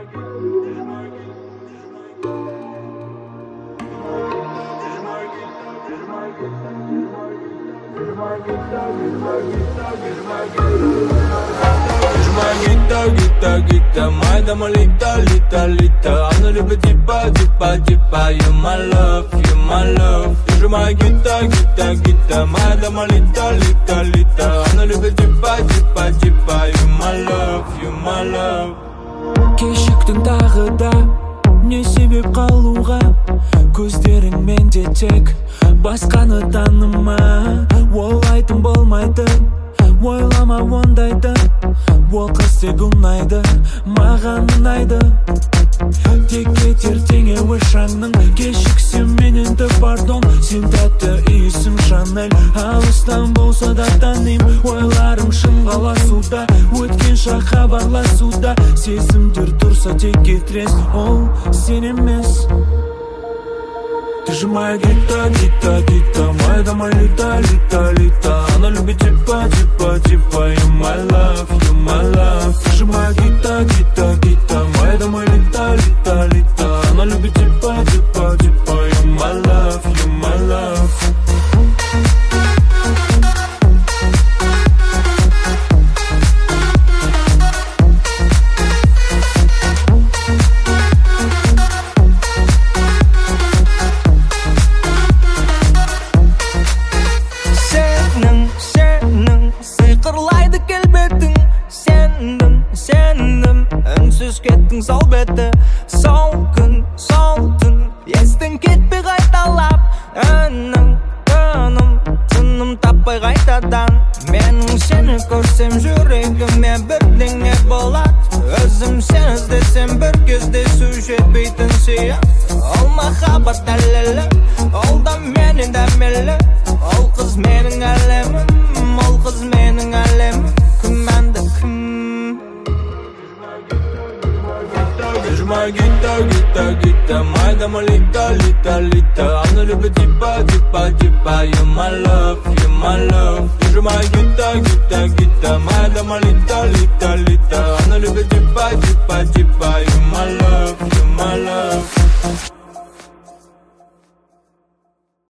Гита, моя дома лита. Она любит типа, you my love. Ты моя гита, моя дома лита. Она любит типа, you my love. Кешіктің тағы да не себеп қалуға, көздерің менде тек басқаны таныма. Ойлайтын болмайды, ойлама ондайды. Ол қыз тек ұнайды, маған ұнайды. Тек кетер теңеуі шаңның, кешіксем мен енді пардон. Сен тәтті иісің Шанель, алыстан болса да таным. Ойларым шын қаласуда, өткен шақ хабарласуда. Сезімдер тұрса тек кетірес, ол сен емес. Ты же моя гита, моя дома лита. Она любит типа, you my love. Ты же моя гита, моя дома лита. Она любит типа, you my love. Сиқырлайды келбетің, сендім үнсіз кеттің сол беті. Сол күн, сол түн, естің кетпей қайталап. Үнің, тыным таппай қайтадан. Менің сені көрсем жүрегіме бірдеңе болады. Өзім сені іздесем бір кездесу жетпейтін сият. Ол махаббат дәлелі, ол да менің дәмелі. Ол қыз менің әлемім, ол қыз менің әлемім. Күмәнді кім? Ты же моя гита, моя дома лита. Она любит типа, you my love. Ты же моя гита, моя дома лита. Она любит типа, you my love.